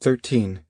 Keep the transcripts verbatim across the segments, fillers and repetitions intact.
Thirteen.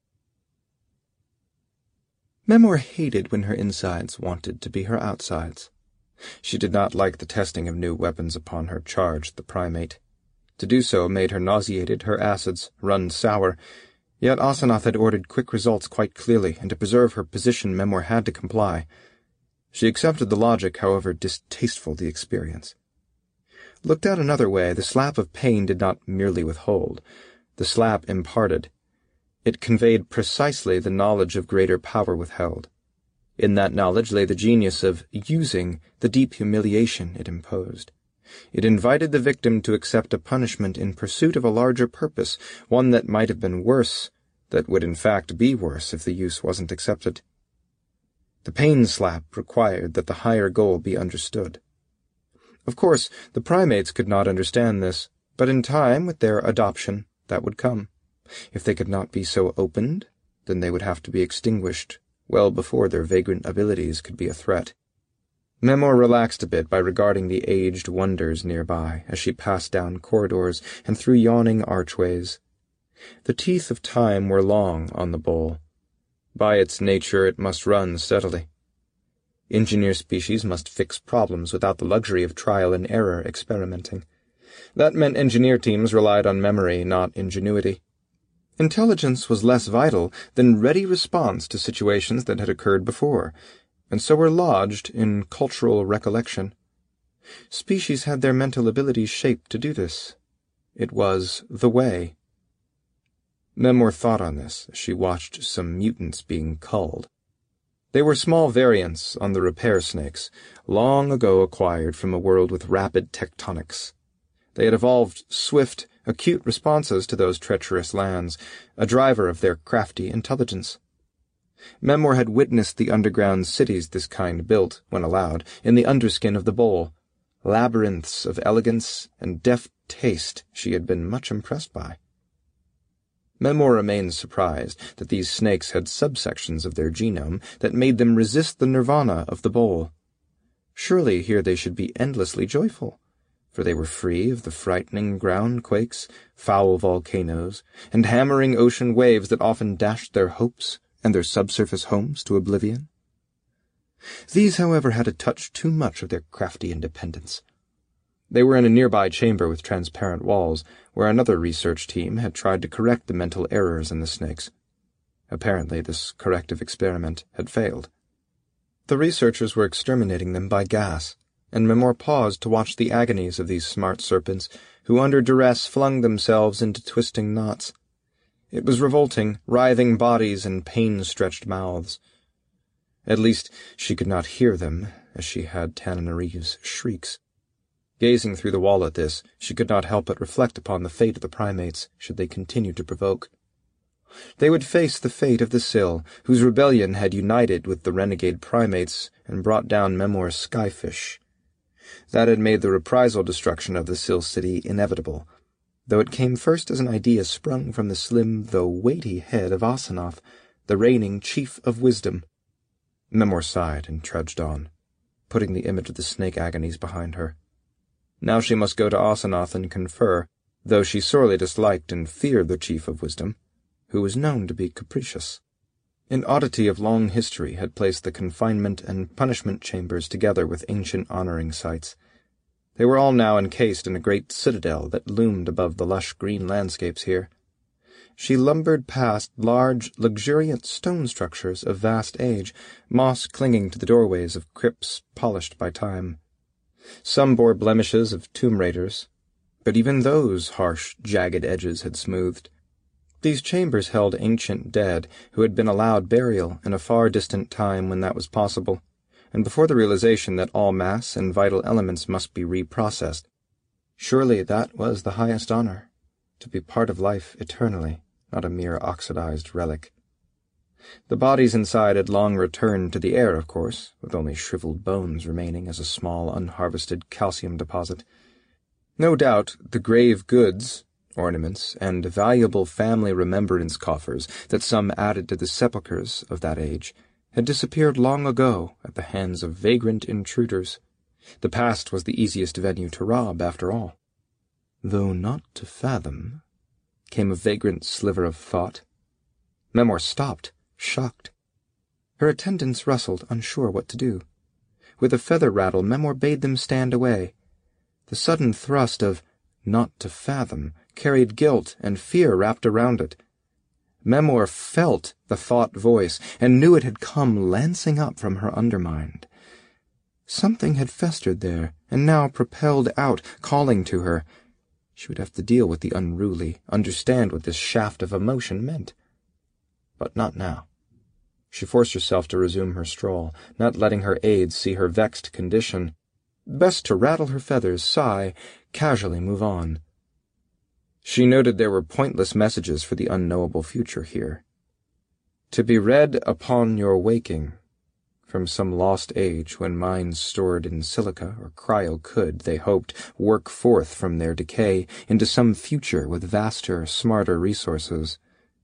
Memor hated when her insides wanted to be her outsides. She did not like the testing of new weapons upon her charge, the primate. To do so made her nauseated, her acids run sour. Yet Asenath had ordered quick results quite clearly, and to preserve her position Memor had to comply. She accepted the logic, however distasteful the experience. Looked at another way, the slap of pain did not merely withhold. The slap imparted. It conveyed precisely the knowledge of greater power withheld. In that knowledge lay the genius of using the deep humiliation it imposed. It invited the victim to accept a punishment in pursuit of a larger purpose, one that might have been worse, that would in fact be worse if the use wasn't accepted. The pain slap required that the higher goal be understood. Of course, the primates could not understand this, but in time, with their adoption, that would come. If they could not be so opened, then they would have to be extinguished well before their vagrant abilities could be a threat. Memor relaxed a bit by regarding the aged wonders nearby as she passed down corridors and through yawning archways. The teeth of time were long on the bowl. By its nature it must run steadily. Engineer species must fix problems without the luxury of trial and error experimenting. That meant engineer teams relied on memory, not ingenuity. Intelligence was less vital than ready response to situations that had occurred before, and so were lodged in cultural recollection. Species had their mental abilities shaped to do this. It was the way. Memor thought on this as she watched some mutants being culled. They were small variants on the repair snakes, long ago acquired from a world with rapid tectonics. They had evolved swift, acute responses to those treacherous lands, a driver of their crafty intelligence. Memor had witnessed the underground cities this kind built, when allowed, in the underskin of the bowl, labyrinths of elegance and deft taste she had been much impressed by. Memor remained surprised that these snakes had subsections of their genome that made them resist the nirvana of the bowl. Surely here they should be endlessly joyful, for they were free of the frightening ground quakes, foul volcanoes, and hammering ocean waves that often dashed their hopes and their subsurface homes to oblivion. These, however, had a touch too much of their crafty independence. They were in a nearby chamber with transparent walls, where another research team had tried to correct the mental errors in the snakes. Apparently, this corrective experiment had failed. The researchers were exterminating them by gas, and Memor paused to watch the agonies of these smart serpents, who under duress flung themselves into twisting knots. It was revolting, writhing bodies and pain-stretched mouths. At least she could not hear them, as she had Tananarive's shrieks. Gazing through the wall at this, she could not help but reflect upon the fate of the primates, should they continue to provoke. They would face the fate of the Sill, whose rebellion had united with the renegade primates and brought down Memor's skyfish. That had made the reprisal destruction of the Sill city inevitable, though it came first as an idea sprung from the slim though weighty head of Asenath, the reigning chief of wisdom. Memor sighed and trudged on, putting the image of the snake agonies behind her. Now she must go to Asenath and confer, though she sorely disliked and feared the chief of wisdom, who was known to be capricious. An oddity of long history had placed the confinement and punishment chambers together with ancient honoring sites. They were all now encased in a great citadel that loomed above the lush green landscapes here. She lumbered past large, luxuriant stone structures of vast age, moss clinging to the doorways of crypts polished by time. Some bore blemishes of tomb raiders, but even those harsh, jagged edges had smoothed. These chambers held ancient dead who had been allowed burial in a far distant time when that was possible, and before the realization that all mass and vital elements must be reprocessed. Surely that was the highest honor, to be part of life eternally, not a mere oxidized relic. The bodies inside had long returned to the air, of course, with only shriveled bones remaining as a small, unharvested calcium deposit. No doubt the grave goods, ornaments, and valuable family remembrance coffers that some added to the sepulchres of that age had disappeared long ago at the hands of vagrant intruders. The past was the easiest venue to rob, after all. Though not to fathom, came a vagrant sliver of thought, Memor stopped, shocked. Her attendants rustled, unsure what to do. With a feather rattle, Memor bade them stand away. The sudden thrust of not to fathom carried guilt and fear wrapped around it. Memor felt the thought voice and knew it had come lancing up from her undermind. Something had festered there and now propelled out, calling to her. She would have to deal with the unruly, understand what this shaft of emotion meant. But not now. She forced herself to resume her stroll, not letting her aides see her vexed condition. Best to rattle her feathers, sigh, casually move on. She noted there were pointless messages for the unknowable future here. To be read upon your waking, from some lost age when minds stored in silica or cryo could, they hoped, work forth from their decay into some future with vaster, smarter resources.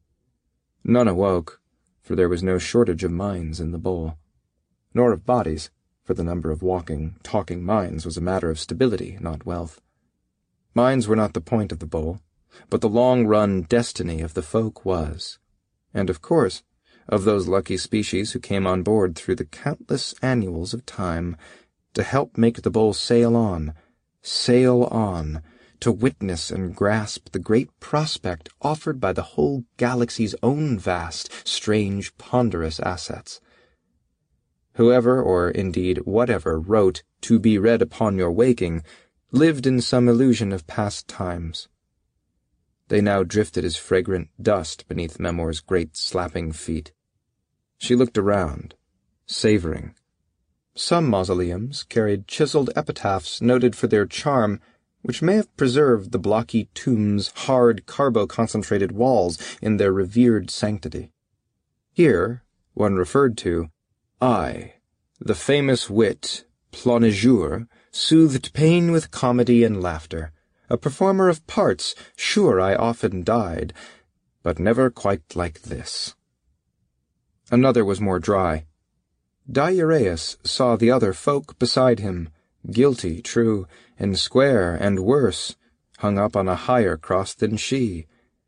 None awoke, for there was no shortage of minds in the bowl, nor of bodies, for the number of walking, talking minds was a matter of stability, not wealth. Minds were not the point of the bowl, but the long-run destiny of the folk was, and of course, of those lucky species who came on board through the countless annuals of time to help make the bowl sail on, sail on, to witness and grasp the great prospect offered by the whole galaxy's own vast, strange, ponderous assets. Whoever, or indeed whatever, wrote, "To be read upon your waking," lived in some illusion of past times. They now drifted as fragrant dust beneath Memor's great slapping feet. She looked around, savoring. Some mausoleums carried chiseled epitaphs noted for their charm, which may have preserved the blocky tomb's hard carbo-concentrated walls in their revered sanctity. Here, one referred to, I, the famous wit, Plongeour, soothed pain with comedy and laughter, a performer of parts, sure I often died, but never quite like this. Another was more dry. Diureus saw the other folk beside him, guilty, true, and square, and worse, hung up on a higher cross than she.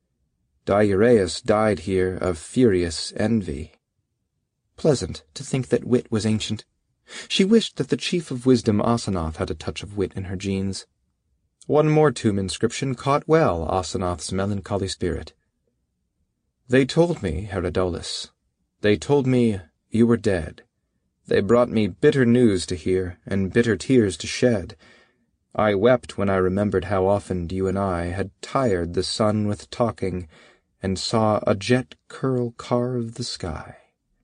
Diureus died here of furious envy. Pleasant to think that wit was ancient. She wished that the chief of wisdom Asenath had a touch of wit in her genes. One more tomb inscription caught well Asenath's melancholy spirit. They told me, Herodolus, they told me you were dead. They brought me bitter news to hear, and bitter tears to shed. I wept when I remembered how often you and I had tired the sun with talking, and saw a jet curl carve the sky.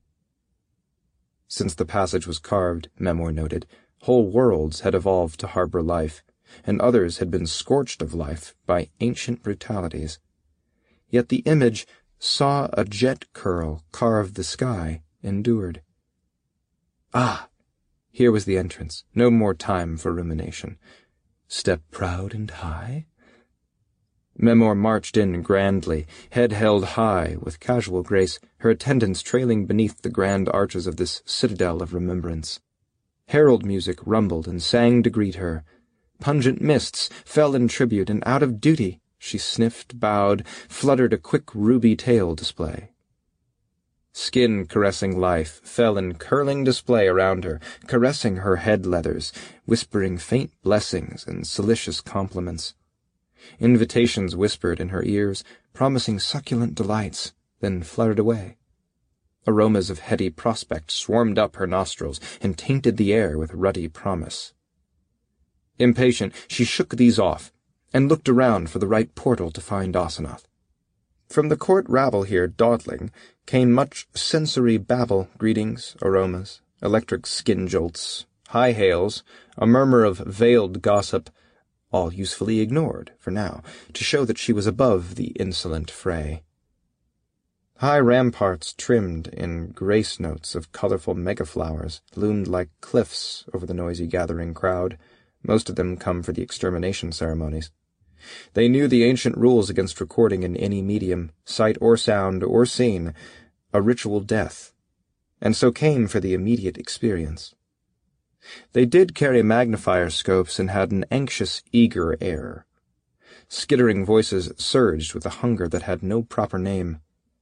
Since the passage was carved, Memor noted, whole worlds had evolved to harbor life, and others had been scorched of life by ancient brutalities. Yet the image, saw a jet curl carve the sky, endured. Ah! Here was the entrance, no more time for rumination. Step proud and high? Memor marched in grandly, head held high, with casual grace, her attendants trailing beneath the grand arches of this citadel of remembrance. Herald music rumbled and sang to greet her. Pungent mists fell in tribute, and out of duty she sniffed, bowed, fluttered a quick ruby tail display. Skin-caressing life fell in curling display around her, caressing her head leathers, whispering faint blessings and salacious compliments. Invitations whispered in her ears, promising succulent delights, then fluttered away. Aromas of heady prospect swarmed up her nostrils and tainted the air with ruddy promise. Impatient, she shook these off, and looked around for the right portal to find Asenath. From the court rabble here dawdling came much sensory babble, greetings, aromas, electric skin jolts, high hails, a murmur of veiled gossip, all usefully ignored, for now, to show that she was above the insolent fray. High ramparts trimmed in grace notes of colorful megaflowers loomed like cliffs over the noisy gathering crowd, most of them come for the extermination ceremonies. They knew the ancient rules against recording in any medium, sight or sound or scene, a ritual death, and so came for the immediate experience. They did carry magnifier scopes and had an anxious, eager air. Skittering voices surged with a hunger that had no proper name.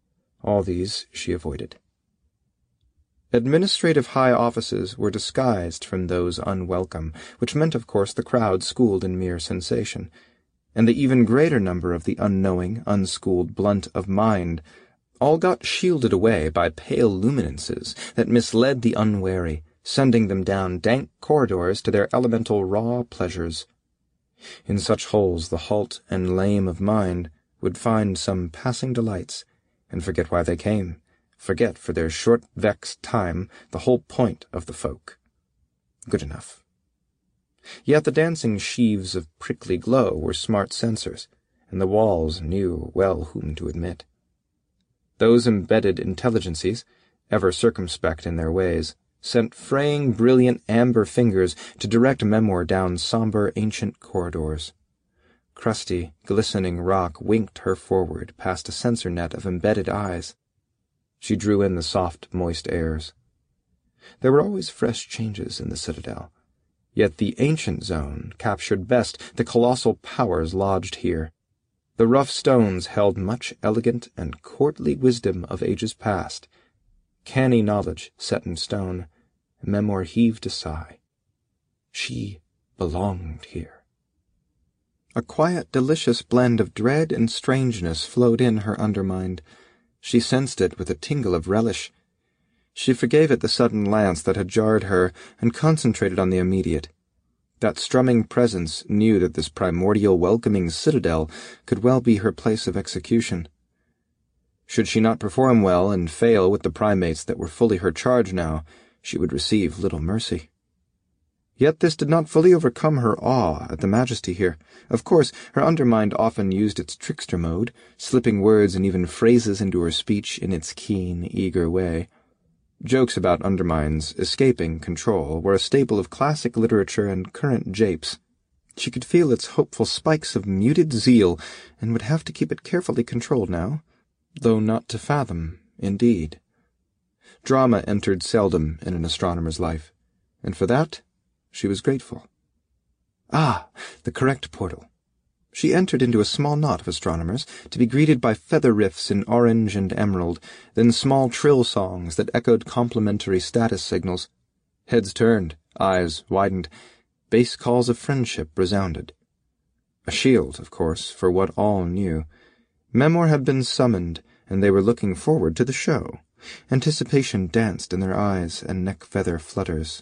All these she avoided. Administrative high offices were disguised from those unwelcome, which meant, of course, the crowd schooled in mere sensation, and the even greater number of the unknowing, unschooled blunt of mind, all got shielded away by pale luminances that misled the unwary, sending them down dank corridors to their elemental raw pleasures. In such holes the halt and lame of mind would find some passing delights, and forget why they came, forget for their short vexed time the whole point of the folk. Good enough. Yet the dancing sheaves of prickly glow were smart censors, and the walls knew well whom to admit. Those embedded intelligencies, ever circumspect in their ways, sent fraying, brilliant amber fingers to direct Memoir down somber, ancient corridors. Crusty, glistening rock winked her forward past a censor net of embedded eyes. She drew in the soft, moist airs. There were always fresh changes in the citadel, yet the ancient zone captured best the colossal powers lodged here. The rough stones held much elegant and courtly wisdom of ages past, canny knowledge set in stone. Memoir heaved a sigh. She belonged here. A quiet, delicious blend of dread and strangeness flowed in her undermind. She sensed it with a tingle of relish. She forgave it the sudden lance that had jarred her, and concentrated on the immediate. That strumming presence knew that this primordial welcoming citadel could well be her place of execution. Should she not perform well and fail with the primates that were fully her charge now, she would receive little mercy. Yet this did not fully overcome her awe at the majesty here. Of course, her undermind often used its trickster mode, slipping words and even phrases into her speech in its keen, eager way. Jokes about underminds escaping control were a staple of classic literature and current japes. She could feel its hopeful spikes of muted zeal, and would have to keep it carefully controlled now, though not to fathom, indeed. Drama entered seldom in an astronomer's life, and for that she was grateful. Ah, the correct portal. She entered into a small knot of astronomers, to be greeted by feather riffs in orange and emerald, then small trill songs that echoed complimentary status signals. Heads turned, eyes widened, bass calls of friendship resounded. A shield, of course, for what all knew. Memoir had been summoned, and they were looking forward to the show. Anticipation danced in their eyes, and neck-feather flutters.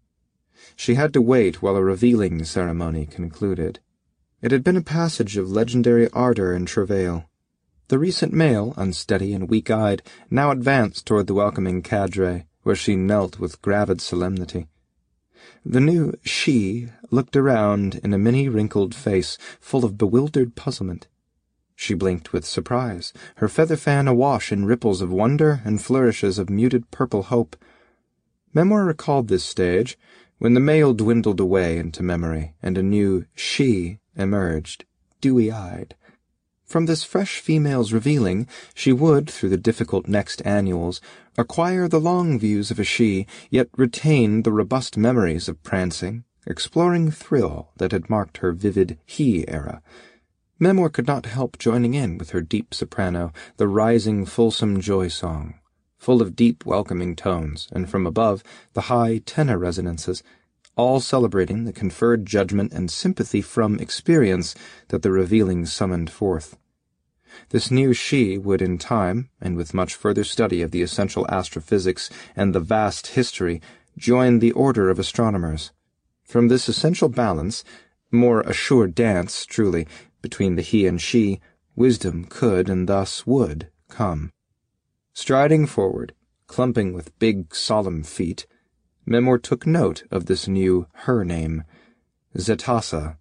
She had to wait while a revealing ceremony concluded. It had been a passage of legendary ardor and travail. The recent male, unsteady and weak-eyed, now advanced toward the welcoming cadre, where she knelt with gravid solemnity. The new she looked around in a many-wrinkled face full of bewildered puzzlement. She blinked with surprise, her feather fan awash in ripples of wonder and flourishes of muted purple hope. Memoir recalled this stage, when the male dwindled away into memory, and a new she emerged, dewy-eyed. From this fresh female's revealing, she would, through the difficult next annuals, acquire the long views of a she, yet retain the robust memories of prancing, exploring thrill that had marked her vivid he era. Memoir could not help joining in with her deep soprano, the rising, fulsome joy song, full of deep, welcoming tones, and from above, the high tenor resonances, all celebrating the conferred judgment and sympathy from experience that the revealing summoned forth. This new she would in time, and with much further study of the essential astrophysics and the vast history, join the order of astronomers. From this essential balance, more assured dance, truly, between the he and she, wisdom could and thus would come. Striding forward, clumping with big, solemn feet, Memoir took note of this new her name, Zetassa.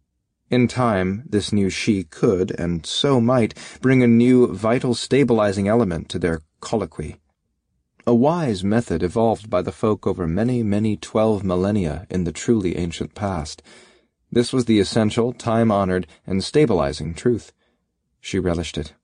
In time, this new she could, and so might, bring a new, vital stabilizing element to their colloquy. A wise method evolved by the folk over many, many twelve millennia in the truly ancient past. This was the essential, time-honored, and stabilizing truth. She relished it.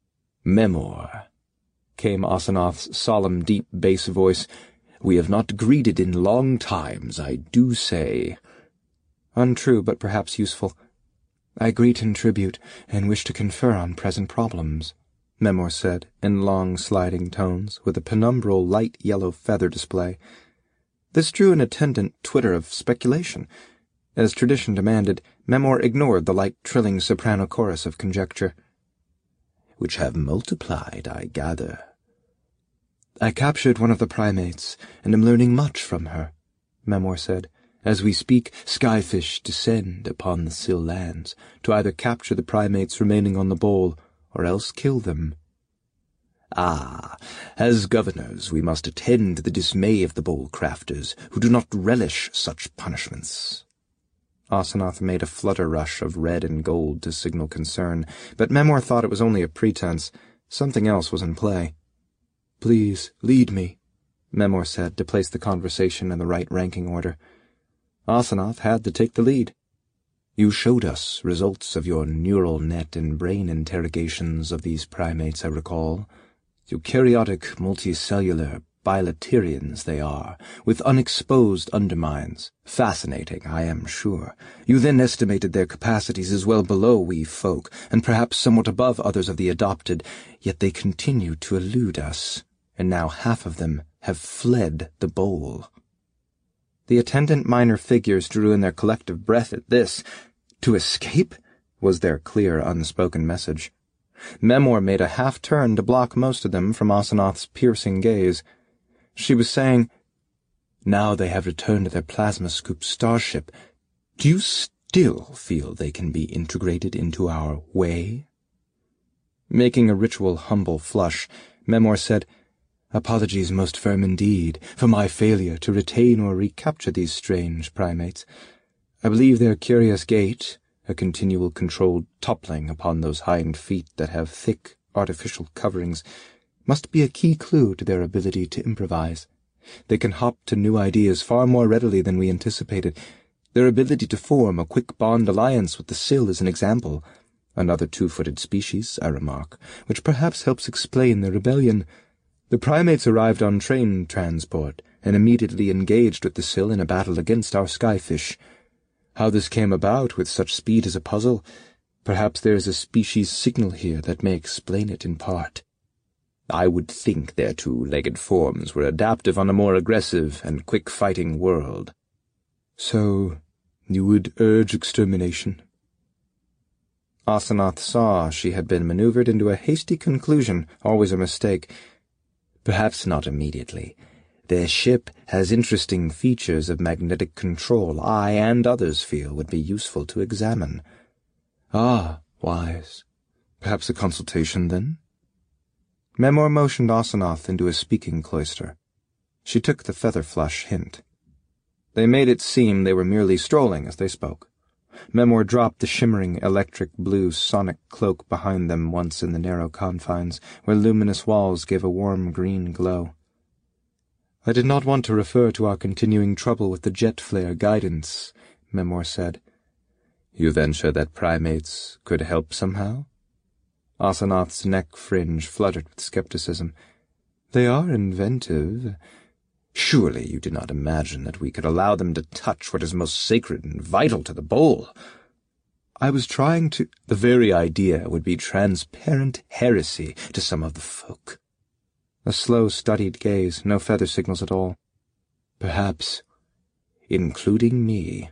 Memoir, came Asenath's solemn, deep bass voice. We have not greeted in long times, I do say. Untrue, but perhaps useful. I greet in tribute, and wish to confer on present problems. Memor said, in long sliding tones, with a penumbral light yellow feather display. This drew an attendant twitter of speculation. As tradition demanded, Memor ignored the light trilling soprano chorus of conjecture. "Which have multiplied, I gather." "I captured one of the primates, and am learning much from her," Memor said. "As we speak, skyfish descend upon the Sill lands, to either capture the primates remaining on the bowl, or else kill them." "Ah, as governors we must attend to the dismay of the bowl-crafters, who do not relish such punishments." Asenath made a flutter rush of red and gold to signal concern, but Memor thought it was only a pretense. Something else was in play. "Please, lead me," Memor said, to place the conversation in the right ranking order. Asenath had to take the lead. "You showed us results of your neural net and brain interrogations of these primates, I recall. Eukaryotic multicellular bilaterians they are, with unexposed underminds. Fascinating, I am sure. You then estimated their capacities as well below we folk, and perhaps somewhat above others of the adopted, yet they continue to elude us, and now half of them have fled the bowl." The attendant minor figures drew in their collective breath at this. To escape? Was their clear, unspoken message. Memor made a half-turn to block most of them from Asenath's piercing gaze. She was saying, "Now they have returned to their plasma-scoop starship. Do you still feel they can be integrated into our way?" Making a ritual humble flush, Memor said, "Apologies most firm indeed for my failure to retain or recapture these strange primates. I believe their curious gait, a continual controlled toppling upon those hind feet that have thick, artificial coverings, must be a key clue to their ability to improvise. They can hop to new ideas far more readily than we anticipated. Their ability to form a quick bond alliance with the Sill is an example. Another two-footed species, I remark, which perhaps helps explain their rebellion. The primates arrived on train transport and immediately engaged with the Sill in a battle against our skyfish. How this came about with such speed is a puzzle. Perhaps there is a species signal here that may explain it in part. I would think their two-legged forms were adaptive on a more aggressive and quick-fighting world." "So, you would urge extermination?" Asenath saw she had been maneuvered into a hasty conclusion, always a mistake. "Perhaps not immediately. Their ship has interesting features of magnetic control I and others feel would be useful to examine." "Ah, wise. Perhaps a consultation, then?" Memor motioned Asenath into a speaking cloister. She took the feather flush hint. They made it seem they were merely strolling as they spoke. Memor dropped the shimmering electric blue sonic cloak behind them once in the narrow confines, where luminous walls gave a warm green glow. "I did not want to refer to our continuing trouble with the jet flare guidance," Memor said. "You venture that primates could help somehow?" Asenath's neck fringe fluttered with skepticism. "They are inventive. Surely you did not imagine that we could allow them to touch what is most sacred and vital to the bowl." "I was trying to—" "The very idea would be transparent heresy to some of the folk." A slow, studied gaze, no feather signals at all. "Perhaps, including me."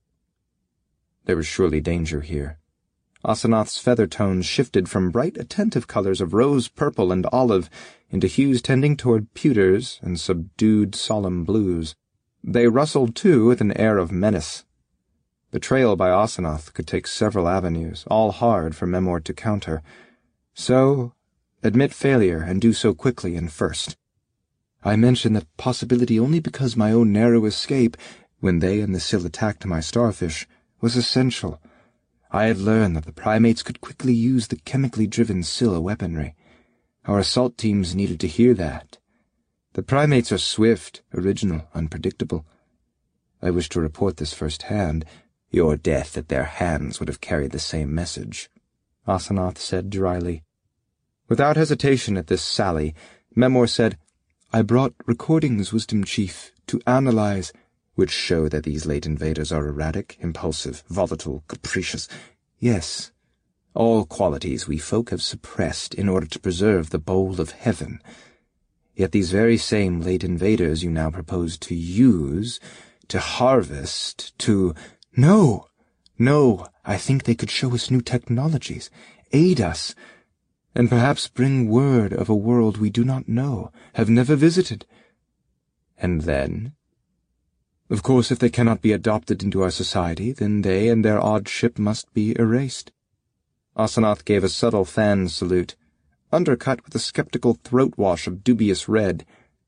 There was surely danger here. Asenath's feather tones shifted from bright, attentive colors of rose, purple, and olive into hues tending toward pewters and subdued, solemn blues. They rustled, too, with an air of menace. Betrayal by Asenath could take several avenues, all hard for Memor to counter. So, admit failure and do so quickly and first. "I mention that possibility only because my own narrow escape, when they and the Sill attacked my starfish, was essential. I had learned that the primates could quickly use the chemically driven Sill weaponry. Our assault teams needed to hear that. The primates are swift, original, unpredictable. I wish to report this firsthand. Your death at their hands would have carried the same message," Asenath said dryly. Without hesitation at this sally, Memor said, "I brought recordings, Wisdom Chief, to analyze, which show that these late invaders are erratic, impulsive, volatile, capricious. Yes, all qualities we folk have suppressed in order to preserve the bowl of heaven. Yet these very same late invaders you now propose to use, to harvest, to— No! No, I think they could show us new technologies, aid us, and perhaps bring word of a world we do not know, have never visited. And then? Of course, if they cannot be adopted into our society, then they and their odd ship must be erased. Asenath gave a subtle fan salute, undercut with a skeptical throat-wash of dubious red.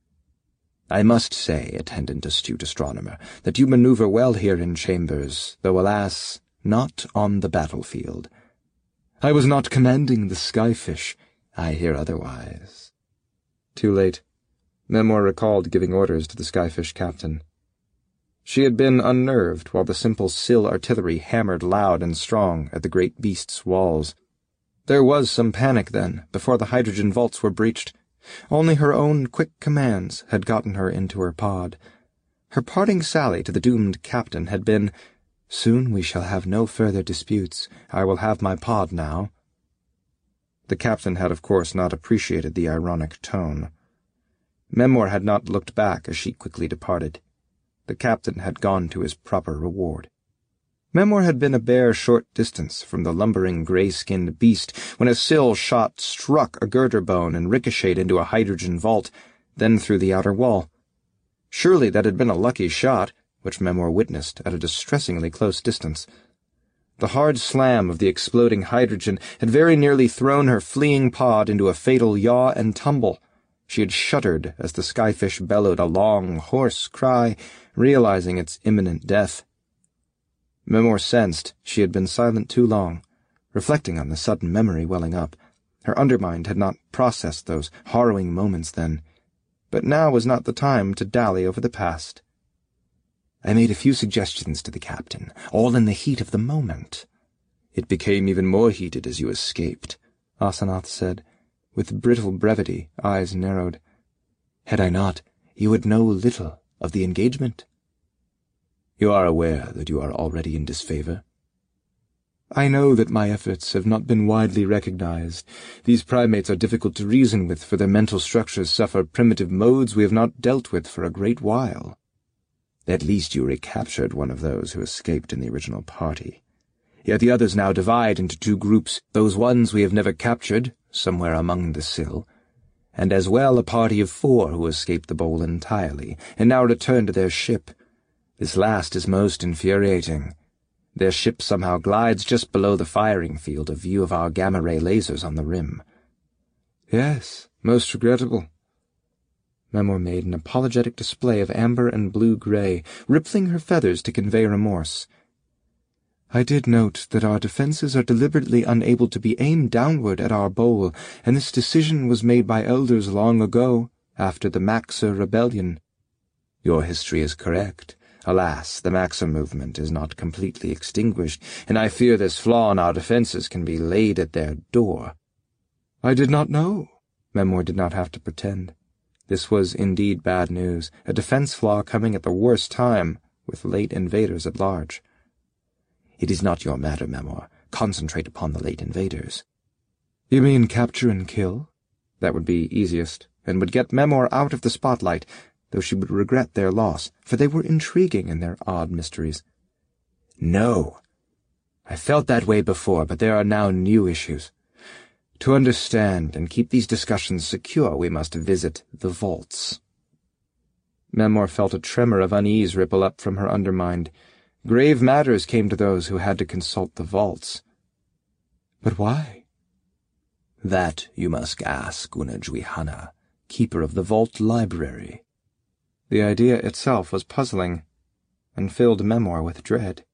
I must say, attendant astute astronomer, that you maneuver well here in chambers, though, alas, not on the battlefield. I was not commanding the Skyfish. I hear otherwise. Too late. Memor recalled giving orders to the Skyfish captain. She had been unnerved while the simple Syl artillery hammered loud and strong at the great beast's walls. There was some panic then, before the hydrogen vaults were breached. Only her own quick commands had gotten her into her pod. Her parting sally to the doomed captain had been, "Soon we shall have no further disputes. I will have my pod now." The captain had of course not appreciated the ironic tone. Memor had not looked back as she quickly departed. The captain had gone to his proper reward. Memor had been a bare short distance from the lumbering grey-skinned beast when a Syl shot struck a girder bone and ricocheted into a hydrogen vault, then through the outer wall. Surely that had been a lucky shot, which Memor witnessed at a distressingly close distance. The hard slam of the exploding hydrogen had very nearly thrown her fleeing pod into a fatal yaw and tumble. She had shuddered as the Skyfish bellowed a long, hoarse cry, realizing its imminent death. Memor sensed she had been silent too long, reflecting on the sudden memory welling up. Her undermind had not processed those harrowing moments then, but now was not the time to dally over the past. I made a few suggestions to the captain, all in the heat of the moment. It became even more heated as you escaped, Asenath said, with brittle brevity, eyes narrowed. Had I not, you would know little of the engagement. You are aware that you are already in disfavor? I know that my efforts have not been widely recognized. These primates are difficult to reason with, for their mental structures suffer primitive modes we have not dealt with for a great while. At least you recaptured one of those who escaped in the original party. Yet the others now divide into two groups, those ones we have never captured, somewhere among the Syl, and as well a party of four who escaped the bowl entirely, and now return to their ship. This last is most infuriating. Their ship somehow glides just below the firing field of view of our gamma-ray lasers on the rim. Yes, most regrettable. Memor made an apologetic display of amber and blue-gray, rippling her feathers to convey remorse. I did note that our defenses are deliberately unable to be aimed downward at our bowl, and this decision was made by elders long ago, after the Maxar rebellion. Your history is correct. Alas, the Maxar movement is not completely extinguished, and I fear this flaw in our defenses can be laid at their door. I did not know. Memor did not have to pretend. This was indeed bad news, a defense flaw coming at the worst time, with late invaders at large. It is not your matter, Memor. Concentrate upon the late invaders. You mean capture and kill? That would be easiest, and would get Memor out of the spotlight, though she would regret their loss, for they were intriguing in their odd mysteries. No. I felt that way before, but there are now new issues. To understand and keep these discussions secure, we must visit the vaults. Memor felt a tremor of unease ripple up from her undermind. Grave matters came to those who had to consult the vaults. But why? That you must ask Unajwihana, keeper of the vault library. The idea itself was puzzling, and filled Memor with dread.